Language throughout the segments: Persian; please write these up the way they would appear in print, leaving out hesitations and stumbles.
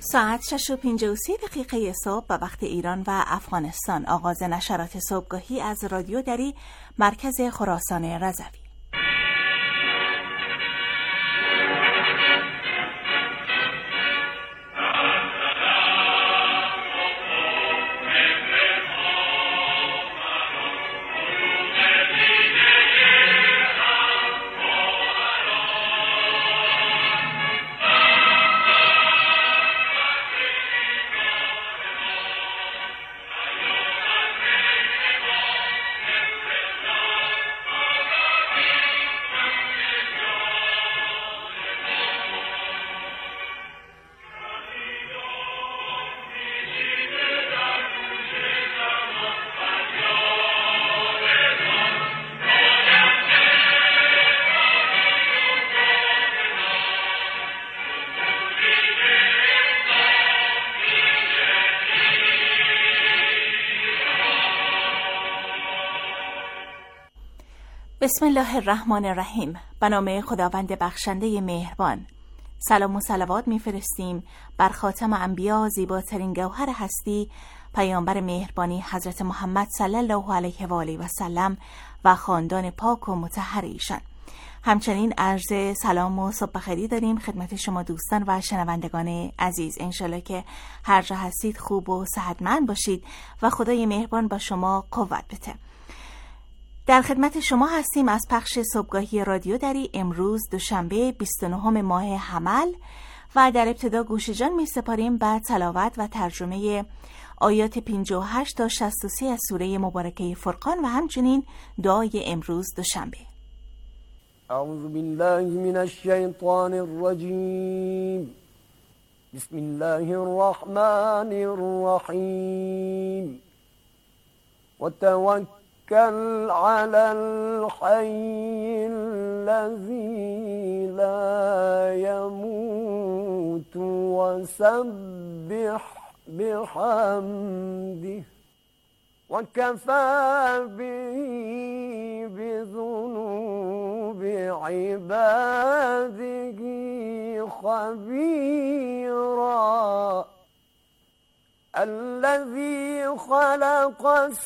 ساعت 6:53 صبح به وقت ایران و افغانستان. آغاز نشرات صبحگاهی از رادیو دری مرکز خراسان رضوی. بسم الله الرحمن الرحیم. به نام خداوند بخشنده مهربان. سلام و صلوات میفرستیم بر خاتم انبیا، زیباترین گوهر هستی، پیامبر مهربانی حضرت محمد صلی الله علیه و آله و سلم و خاندان پاک و مطهر ایشان. همچنین عرض سلام و صبح بخیری داریم خدمت شما دوستان و شنوندگان عزیز. انشالله که هر جا هستید خوب و صحتمند باشید و خدای مهربان با شما قوت بده. در خدمت شما هستیم از پخش صبحگاهی رادیو دری امروز دوشنبه 29 ماه حمل و در ابتدا گوش جان می سپاریم به تلاوت و ترجمه آیات 58 تا 63 از سوره مبارکه فرقان و همچنین دعای امروز دوشنبه. اعوذ بالله من الشیطان الرجیم. بسم الله الرحمن الرحیم. توكل على الحي الذي لا يموت وسبح بحمده وكفى به بذنوب عباده خبيرا. الذي خلق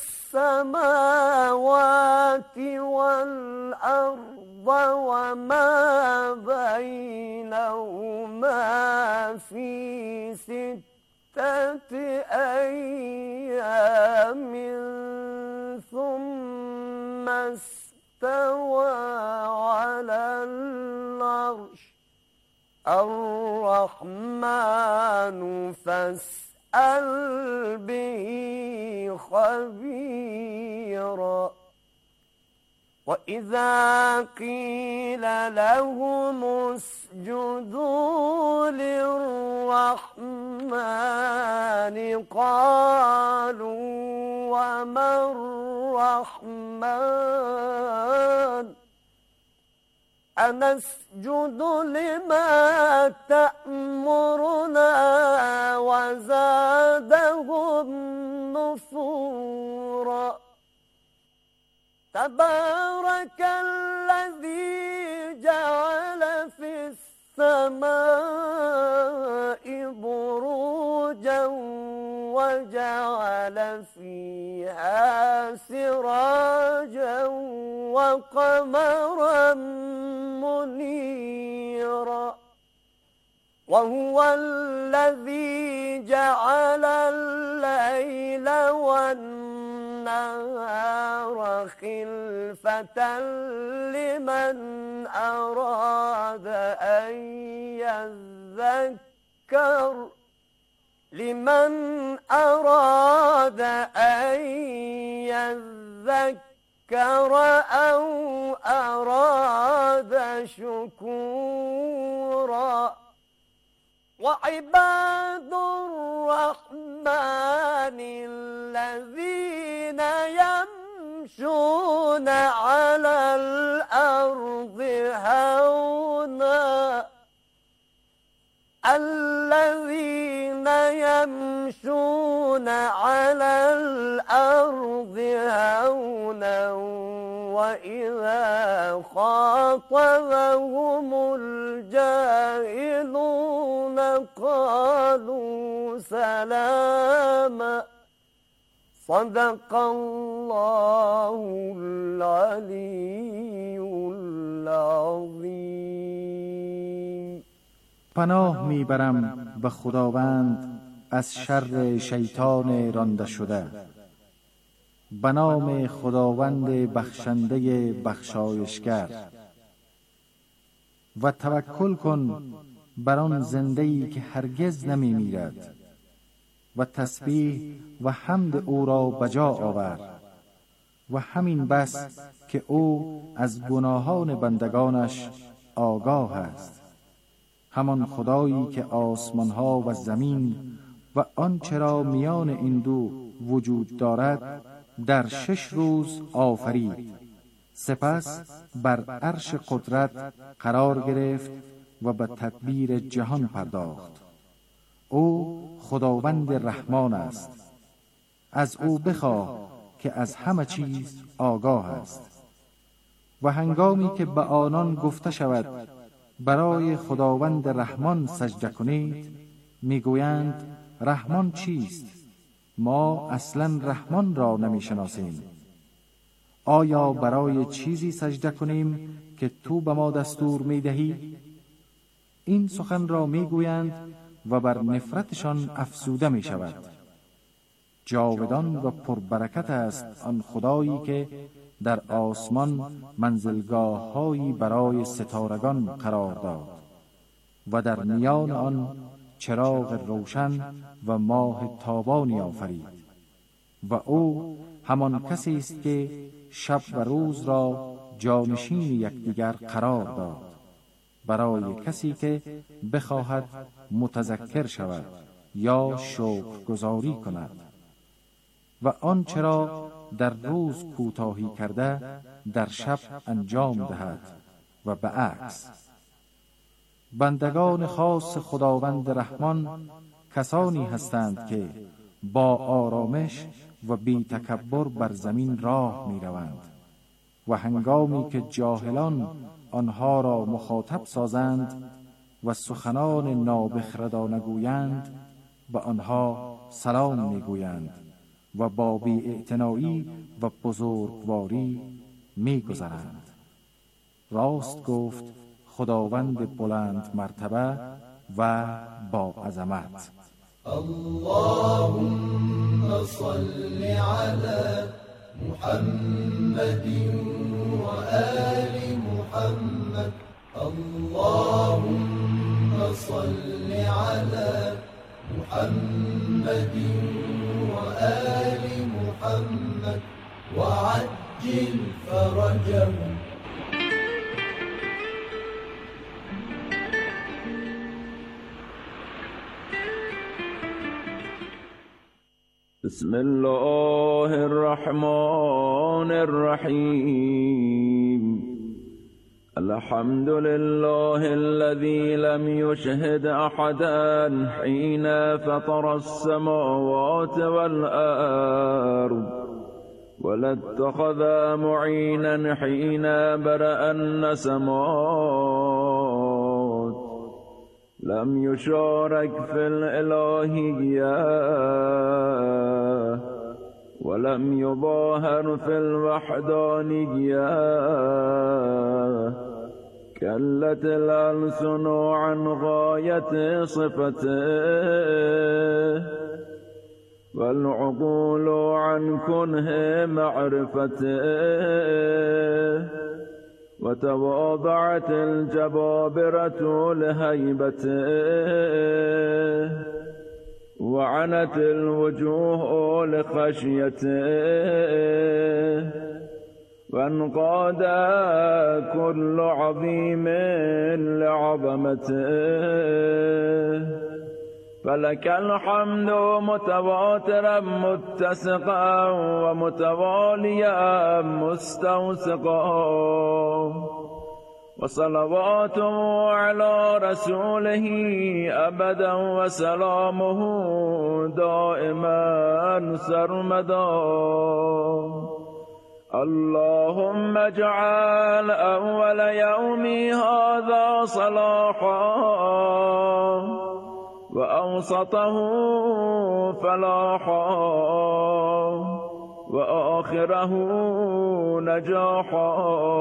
السماوات والأرض وما بينهما في 6 أيام ثم استوى على العرش. الرحمن فاسأل به خبيرا. وإذا قيل لهم اسجدوا للرحمن قالوا وما الرحمن أنسجد لما تأمرنا وزادهم نفورا. تبارك الذي جعل في السماء بروجا وجعل فيها سراجا وقمرا منيرا. وهو الذي جعل الليل والنهار خلفة لمن أراد أن يذكر أو أراد شكورا. وعباد الرحمن الذين يمشون على الأرض هونا وإذا خاطبهم الجاهلون قالوا سلاما صدق الله العلی العظیم. پناه میبرم به خداوند از شر شیطان رانده شده. به نام خداوند بخشنده بخشایشگر. و توکل کن بر آن زنده‌ای که هرگز نمی میرد و تسبیح و حمد او را بجا آور و همین بس که او از گناهان بندگانش آگاه است. همان خدایی که آسمانها و زمین و آنچه را میان این دو وجود دارد در 6 روز آفرید، سپس بر عرش قدرت قرار گرفت و به تدبیر جهان پرداخت. او خداوند رحمان است. از او بخواه که از همه چیز آگاه است. و هنگامی که به آنان گفته شود برای خداوند رحمان سجده کنید، میگویند رحمان چیست؟ ما اصلا رحمان را نمیشناسیم. آیا برای چیزی سجده کنیم که تو به ما دستور میدهی؟ این سخن را میگویند و بر نفرتشان افسوده می شود. جاودان و پربرکت است آن خدایی که در آسمان منزلگاه‌هایی برای ستارگان قرار داد و در میان آن چراغ روشن و ماه تابانی آفرید. و او همان کسی است که شب و روز را جانشین یکدیگر قرار داد، برای کسی که بخواهد متذکر شود یا شکرگزاری کند. و آنچه را در روز کوتاهی کرده در شب انجام دهد و به عکس. بندگان خاص خداوند رحمان کسانی هستند که با آرامش و بی تکبر بر زمین راه می روند و هنگامی که جاهلان آنها را مخاطب سازند و سخنان نابخردانه گویند، به آنها سلام می گویند و با بی‌اعتنایی و بزرگواری می گذرند. راست گفت خداوند بلند مرتبه و با عظمت. اللهم صل على محمد و آل محمد. اللهم صل على محمد و آل محمد وعجل فرجهم. بسم الله الرحمن الرحیم. الحمد لله الذي لم يشهد أحدا حين فطر السماوات والأرض ولا اتخذ معينا حين برأ النسمات. لم يشارك في الإلهية ولم يظاهر في الوحدانية. كلت الألسن عن غاية صفته والعقول عن كنه معرفته. وتواضعت الجبابرة لهيبته وعنت الوجوه لخشيته. وانقاد كل عظيم لعظمته. فلك الحمد متواترا متسقا ومتواليا مستوسقا. وصلواته على رسوله أبدا وسلامه دائما سرمدا. اللهم اجعل أول يومي هذا صلاحا وأوسطه فلاحا وآخره نجاحا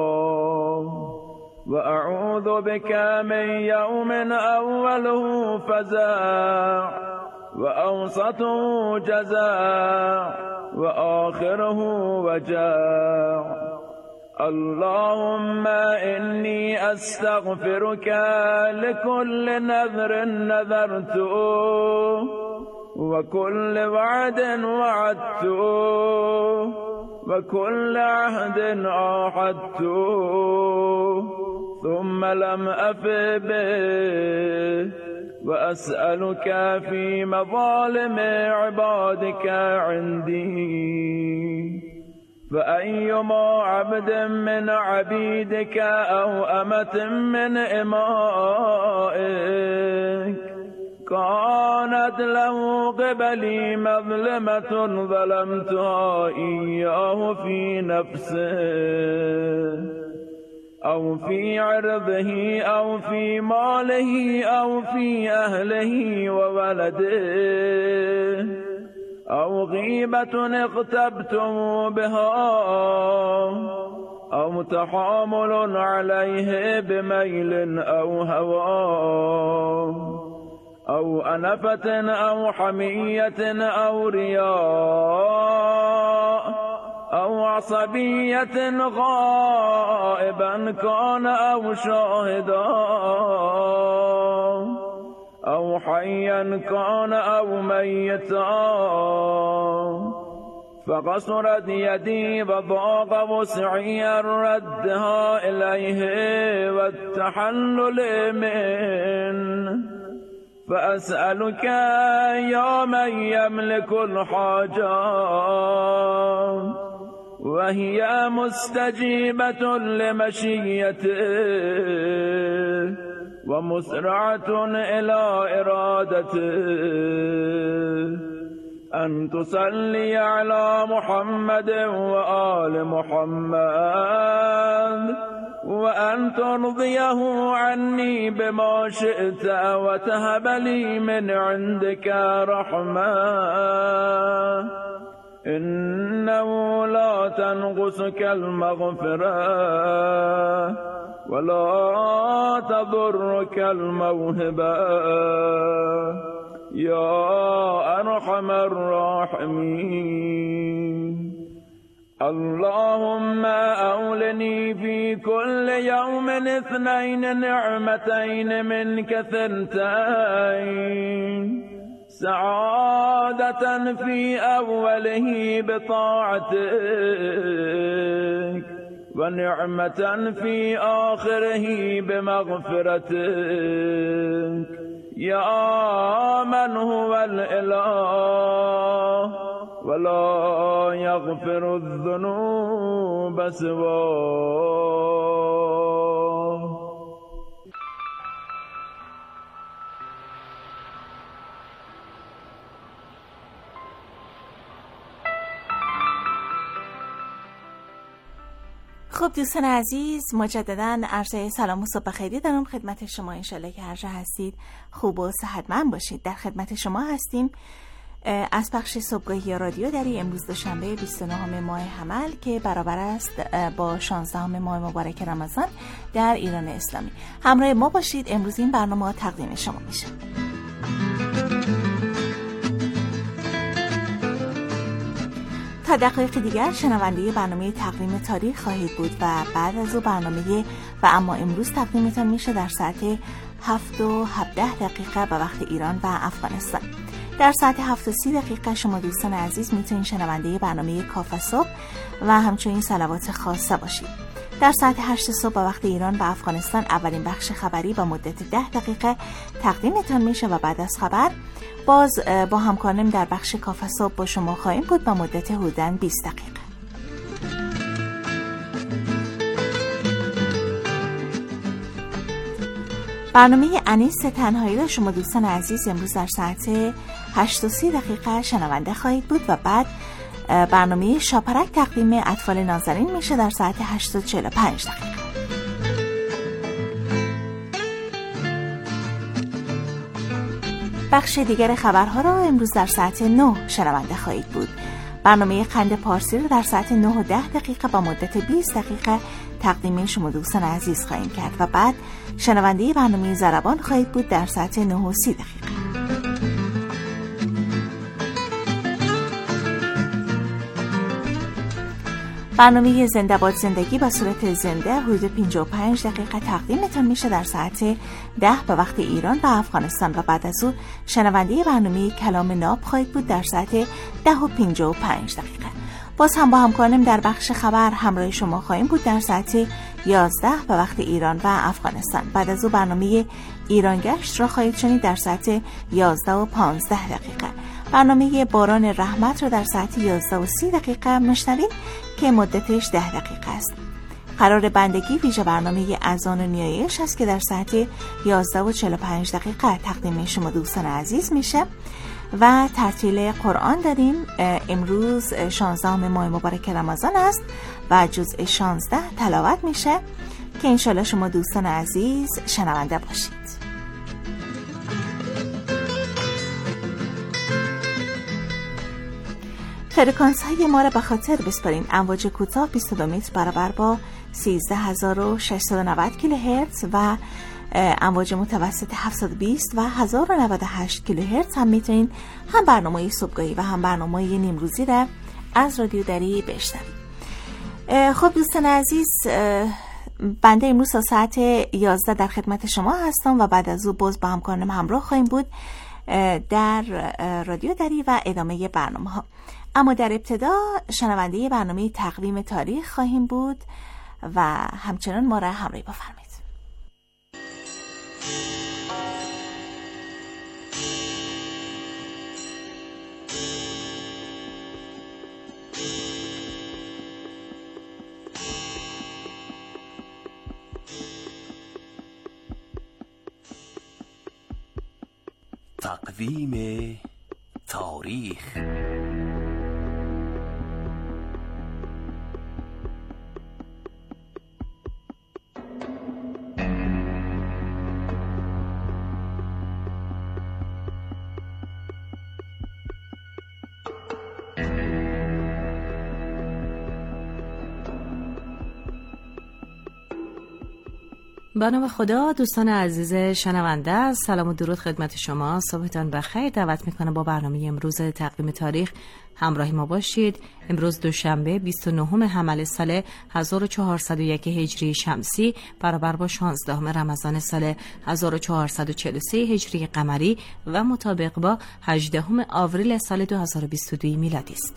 وأعوذ بك من يوم أوله فزاع وأوسطه جزاع وآخره وجاع. اللهم إني أستغفرك لكل نذر نذرته وكل وعد وعدته وكل عهد عاهدته ثم لم أف به، وأسألك في مظالم عبادك عندي. فأيما عبد من عبيدك أو أمة من إمائك كانت له قبلي مظلمة ظلمتها إياه في نفسه أو في عرضه أو في ماله أو في أهله وولده أو غيبة اغتبتم بها أو تحامل عليه بميل أو هوى أو أنفة أو حمية أو رياء أو عصبية غائبا كان أو شاهدا أو حيا كان أو ميتا، فقصرت يدي وضاق وسعي ردها إليه والتحلل منه. فأسألك يا من يملك الحاجات وهي مستجيبة لمشيته ومسرعة إلى إرادته، أن تصلي على محمد وآل محمد وأن ترضيه عني بما شئت وتهب لي من عندك رحمة، إنه لا تنقصك المغفرة ولا تضرك الموهبة يا أرحم الراحمين. اللهم أولني في كل يوم 2 نعمتين منك 2، سعادة في أوله بطاعتك ونعمة في آخره بمغفرتك يا من هو الإله ولا يغفر الذنوب سواه. خب دوستان عزیز، مجدداً عرض سلام و صبح خیری دارم خدمت شما. انشالله که هر جا هستید خوب و صحتمند باشید. در خدمت شما هستیم از پخش صبحگاهی رادیو دری امروز دوشنبه 29 ماه حمل که برابر است با 16 ماه مبارک رمضان در ایران اسلامی. همراه ما باشید. امروز این برنامه تقدیم شما میشه. تا دقایق دیگر شنونده برنامه تقویم تاریخ خواهید بود و بعد از او برنامه و اما امروز تقدیمتان میشه در ساعت 7 و 17 دقیقه به وقت ایران و افغانستان. در ساعت 7:30 شما دوستان عزیز میتونید شنونده برنامه کافه صبح و همچنین صلوات خاصه باشید. در ساعت 8 صبح به وقت ایران و افغانستان اولین بخش خبری با مدت 10 دقیقه تقدیمتان میشه و بعد از خبر باز با همکارانم در بخش کافه صبح با شما خواهیم بود با مدت حدوداً 20 دقیقه. برنامه انیس تنهایی را شما دوستان عزیز امروز در ساعت 8:30 شنونده خواهید بود و بعد برنامه شاپرک تقدیم اطفال نازنین میشه در ساعت 8:45. بخش دیگر خبرها را امروز در ساعت 9 شنونده خواهید بود. برنامه قند پارسی را در ساعت 9:10 با مدت 20 دقیقه تقدیم شما دوستان عزیز خواهیم کرد و بعد شنونده برنامه ضربان خواهید بود در ساعت 9:30. برنامه زنده باد زندگی با صورت زنده حدود 55 دقیقه تقدیمتان میشه در ساعت 10 به وقت ایران و افغانستان و بعد از او شنونده برنامه کلام ناب خواهید بود در ساعت 10:55 دقیقه. باز هم با همکارانم در بخش خبر همراه شما خواهیم بود در ساعت 11 به وقت ایران و افغانستان. بعد از او برنامه ایران گشت را خواهید شنید در ساعت 11:15 دقیقه. برنامه باران رحمت را در ساعت 11:30 میشنویم که مدتش 10 دقیقه است. قرار بندگی ویژه برنامه اذان و نیایش است که در ساعت 11:45 تقدیم شما دوستان عزیز میشه و ترتیل قرآن داریم. امروز 16 ماه مبارک رمضان است و جزء 16 تلاوت میشه که انشالله شما دوستان عزیز شنونده باشید. فرکانس های ما را به خاطر بسپارین. امواج کوتاه 22 متر برابر با 13690 کیلوهرتز و امواج متوسط 720 و 1098 کیلوهرتز هم میتونین هم برنامه صبحگاهی و هم برنامه نیمروزی را از رادیو دری بشنوید. خب دوستان عزیز، بنده امروز تا ساعت 11 در خدمت شما هستم و بعد از او باز با همکارانم همراه خواهیم بود در رادیو دری و ادامه برنامه ها. اما در ابتدا شنونده برنامه تقویم تاریخ خواهیم بود و همچنان ما را همراهی بفرمایید. تقویم تاریخ. به نام خدا. دوستان عزیز شنونده، سلام و درود خدمت شما. صبحتان بخیر. دعوت میکنم با برنامه امروز تقویم تاریخ همراه ما باشید. امروز دوشنبه 29 حمل سال 1401 هجری شمسی برابر با 16 رمضان سال 1443 هجری قمری و مطابق با 18 آوریل سال 2022 میلادی است.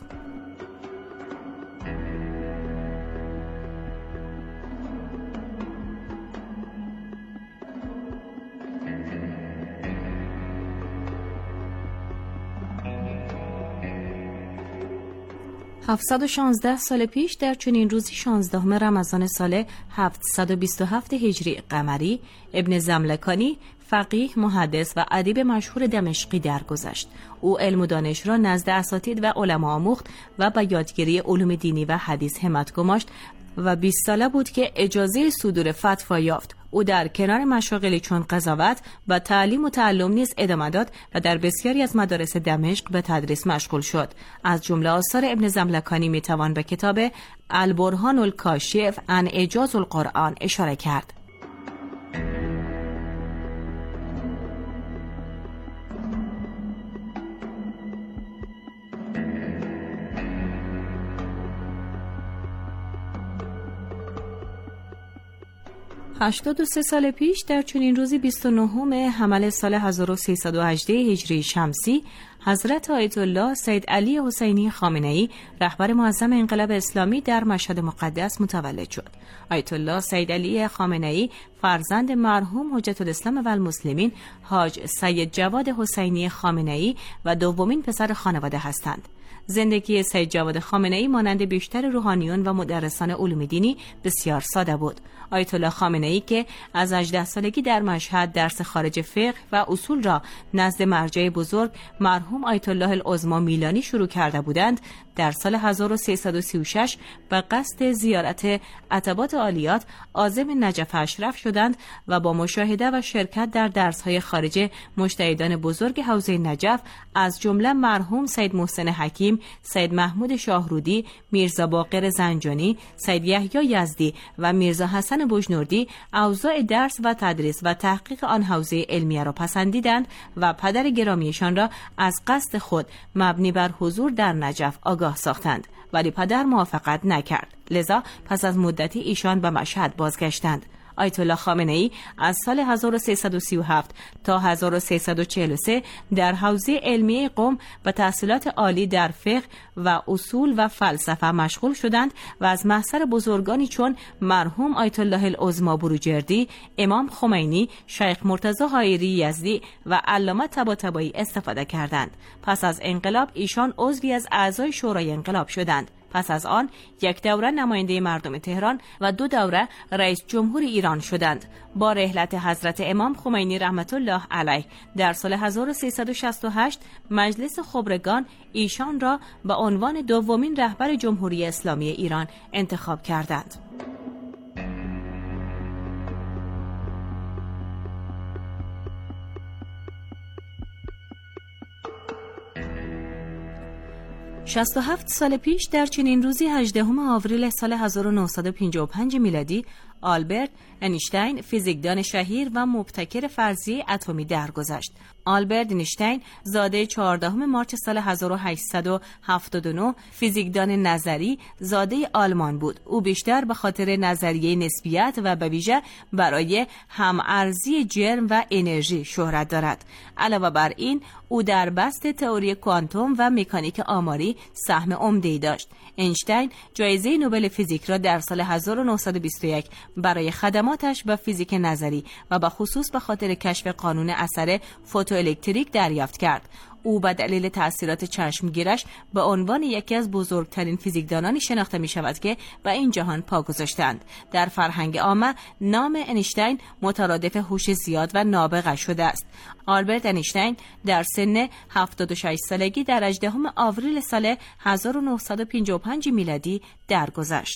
...716 سال پیش در چنین روزی 16 رمضان سال 727 هجری قمری ابن زملکانی فقیه، محدث و ادیب مشهور دمشقی درگذشت. او علم و دانش را نزد اساتید و علما آموخت و به یادگیری علوم دینی و حدیث همت گماشت و 20 ساله بود که اجازه صدور فتوا یافت. او در کنار مشاغلی چون قضاوت و تعلیم و تعلم نیز ادامه داد و در بسیاری از مدارس دمشق به تدریس مشغول شد. از جمله آثار ابن زملکانی میتوان به کتاب البرهان الکاشف عن اعجاز القرآن اشاره کرد. هشتاد و 83 سال پیش در چنین روزی 29 حمل سال 1318 هجری شمسی حضرت آیت الله سید علی حسینی خامنه‌ای رهبر معظم انقلاب اسلامی در مشهد مقدس متولد شد. آیت الله سید علی خامنه‌ای فرزند مرحوم حجت الاسلام و المسلمین حاج سید جواد حسینی خامنه‌ای و دومین پسر خانواده هستند. زندگی سید جواد خامنه‌ای مانند بیشتر روحانیون و مدرسان علوم دینی بسیار ساده بود. آیت الله خامنه‌ای که از 18 سالگی در مشهد درس خارج فقه و اصول را نزد مرجع بزرگ مرحوم آیت الله العظما میلانی شروع کرده بودند، در سال 1336 به قصد زیارت عتبات عالیات عازم نجف اشرف شدند و با مشاهده و شرکت در درس‌های خارج مجتهدان بزرگ حوزه نجف از جمله مرحوم سید محسن حکیم، سید محمود شاهرودی، میرزا باقر زنجانی، سید یحیی یزدی و میرزا حسن بجنوردی اوضاع درس و تدریس و تحقیق آن حوزه علمیه را پسندیدند و پدر گرامیشان را از قصد خود مبنی بر حضور در نجف آگاه ساختند، ولی پدر موافقت نکرد. لذا پس از مدتی ایشان به مشهد بازگشتند. آیت الله خامنه‌ای از سال 1337 تا 1343 در حوزه علمیه قم به تحصیلات عالی در فقه و اصول و فلسفه مشغول شدند و از محضر بزرگانی چون مرحوم آیت الله العظما بروجردی، امام خمینی، شیخ مرتضی حایری یزدی و علامه طباطبایی استفاده کردند. پس از انقلاب ایشان عضوی از اعضای شورای انقلاب شدند. پس از آن یک دوره نماینده مردم تهران و 2 دوره رئیس جمهور ایران شدند. با رحلت حضرت امام خمینی رحمت الله علیه در سال 1368 مجلس خبرگان ایشان را به عنوان دومین رهبر جمهوری اسلامی ایران انتخاب کردند. شصت و 7 سال پیش در چنین روزی 18 آوریل سال 1955 میلادی آلبرت اینشتین فیزیکدان شهیر و مبتکر فرضیه اتمی درگذشت. آلبرت اینشتین زاده 14 مارس سال 1879 فیزیکدان نظری زاده آلمان بود. او بیشتر به خاطر نظریه نسبیت و به ویژه برای همارزی جرم و انرژی شهرت دارد. علاوه بر این او در بسط تئوری کوانتوم و مکانیک آماری سهم عمده‌ای داشت. اینشتین جایزه نوبل فیزیک را در سال 1921 برای خدماتش به فیزیک نظری و به خصوص به خاطر کشف قانون اثر فوتوالکتریک دریافت کرد. او به دلیل تأثیرات چشمگیرش به عنوان یکی از بزرگترین فیزیکدانانی شناخته می شود که به این جهان پا گذاشتند. در فرهنگ عامه نام اینشتین مترادف هوش زیاد و نابغه شده است. آلبرت اینشتین در سن 76 سالگی در 18 آوریل سال 1955 میلادی درگذشت.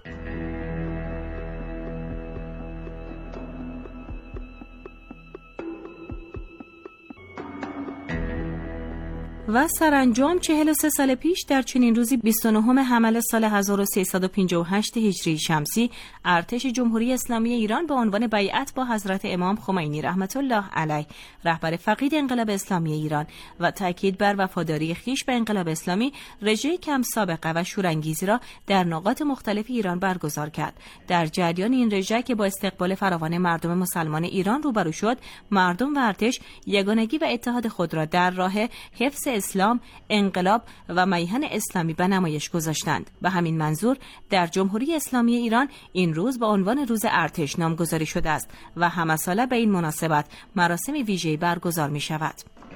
و سرانجام 43 سال پیش در چنین روزی 29 حمل سال 1358 هجری شمسی ارتش جمهوری اسلامی ایران به عنوان بیعت با حضرت امام خمینی رحمت الله علیه رهبر فقید انقلاب اسلامی ایران و تاکید بر وفاداری خویش به انقلاب اسلامی رژه کم سابقه و شورانگیزی را در نقاط مختلف ایران برگزار کرد. در جریان این رژه که با استقبال فراوان مردم مسلمان ایران روبرو شد، مردم و ارتش یگانگی و اتحاد خود را در راه حفظ اسلام، انقلاب و میهن اسلامی به نمایش گذاشتند. به همین منظور در جمهوری اسلامی ایران این روز به عنوان روز ارتش نامگذاری شده است و همه ساله به این مناسبت مراسم ویژه‌ای برگزار می شود.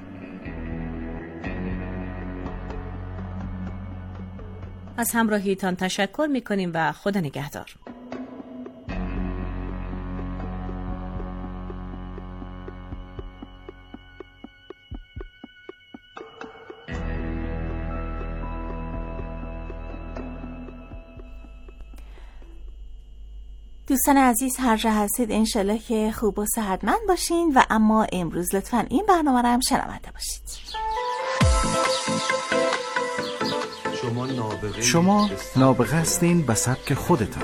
از همراهیتان تشکر می کنیم و خدا نگهدار. دوستان عزیز هر جا هستید انشالله که خوب و صحتمند باشین و اما امروز لطفاً این برنامه رو هم شنونده باشید. شما نابغه هستین به سبک خودتان.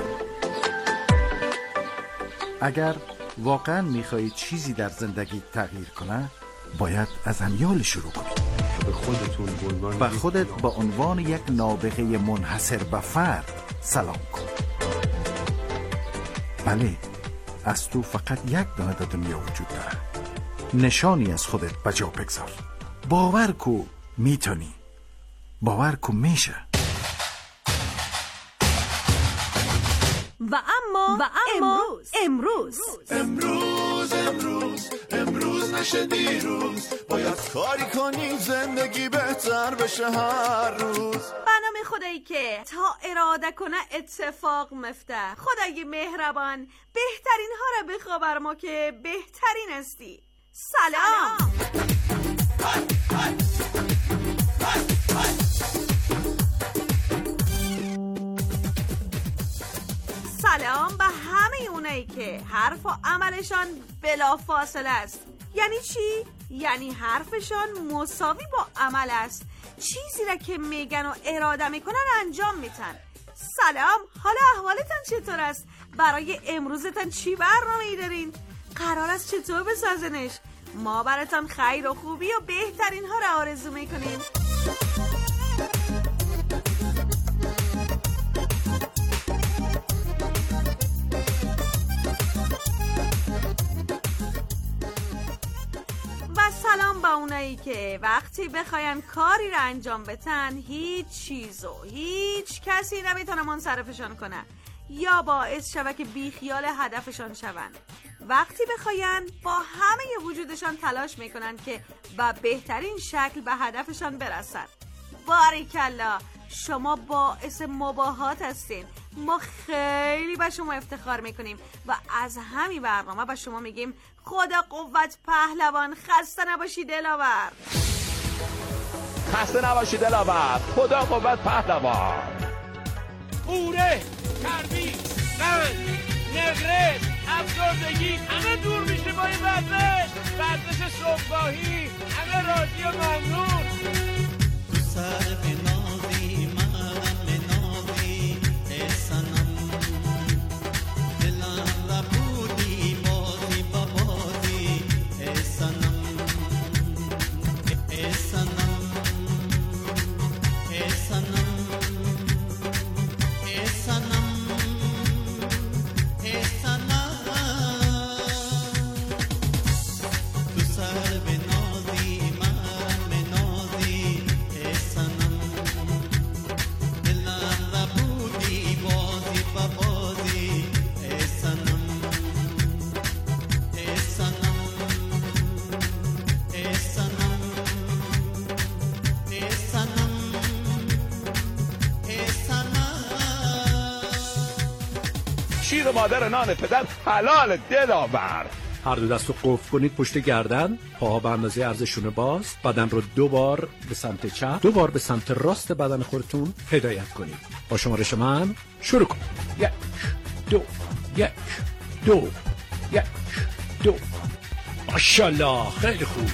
اگر واقعاً میخواهید چیزی در زندگی تغییر کنه باید از امیال شروع کنید. به خودت به عنوان یک نابغه منحصر به فرد سلام کن. بله، از تو فقط یک دانه در دنیا وجود داره. نشانی از خودت بجا بگذار. باور کو میتونی. باور کو میشه. و اما امروز نشه دیروز، باید کاری کنی زندگی بهتر بشه هر روز. بنام خدایی که تا اراده کنه اتفاق مفته. خدای مهربان بهترین ها را بخوا بر ما که بهترین هستی. سلام. سلام به همه اونایی که حرف و عملشان بلا فاصله است. یعنی چی؟ یعنی حرفشان مساوی با عمل است. چیزی را که میگن و اراده میکنن انجام میتن. سلام، حال احوالتان چطور است؟ برای امروزتان چی برنامه‌ای دارین؟ قرار است چطور بسازنش؟ ما براتان خیر و خوبی و بهترین ها را آرزو میکنیم. سلام با اونایی که وقتی بخواین کاری رو انجام بدن هیچ چیز و هیچ کسی نمیتونه منصرفشان کنه یا باعث شوه که بیخیال هدفشان شون. وقتی بخواین با همه وجودشان تلاش میکنن که با بهترین شکل به هدفشان برسن. باریکلا، شما باعث مباهات هستین. ما خیلی به شما افتخار میکنیم و از همین برنامه به شما میگیم خدا قوت پهلوان. خسته نباشی دلاور. خسته نباشی دلاور. خدا قوت پهلوان. اوره، چربی، قند، نقرس، افسردگی همه دور میشه با این ورزش صبحگاهی. همه راضی و ممنون. تو سر بنازی منم نازی ای سنم، دلم را بودی بازی با بازی ای سنم، ای سنم، ای سنم، ای سنم، ای سنم. تو سر بنازی منم نازی ای سنم، دلم را بودی بازی با بازی ای سنم، ای سنم، ای سنم، ای سنم، ای سنم. شیر مادر نان پدر حلال دلاور. هر دو دست رو قفل کنید پشت گردن، پاها به اندازه عرضشون باز، بدن رو 2 بار به سمت چپ، 2 بار به سمت راست بدن خودتون هدایت کنید. با شمارش من شروع کنید. 1 2 1 2 1 2. ماشاءالله، خیلی خوب.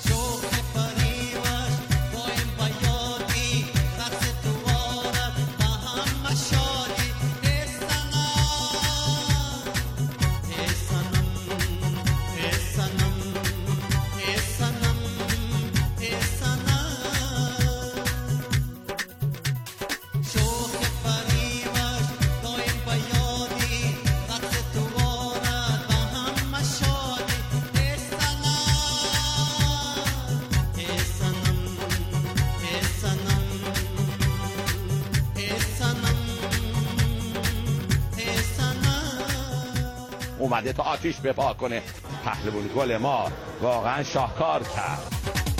اومده تا آتیش بپا کنه. پهلوان گل ما واقعا شاهکار کرد.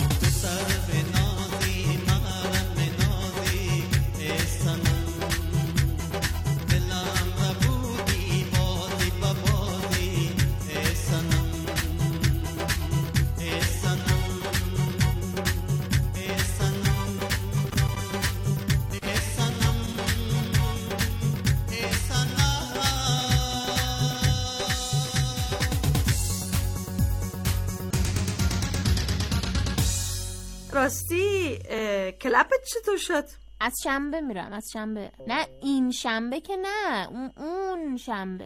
راستی کلپت چطور شد؟ از شنبه میرم، از شنبه. نه این شنبه که نه، اون شنبه.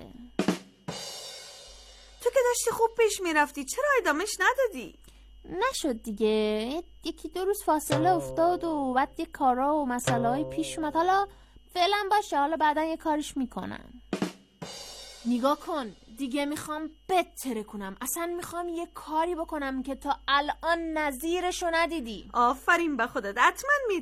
تو که داشتی خوب پیش میرفتی، چرا ادامش ندادی؟ نشد دیگه، 1-2 روز فاصله افتاد و بعد یه کارا و مسئله های پیش اومد. حالا فعلا باشه، حالا بعدا یه کارش میکنم. نگاه کن دیگه، میخوام بتره کنم. اصلا میخوام یه کاری بکنم که تا الان نظیرشو ندیدی. آفرین به خودت، حتما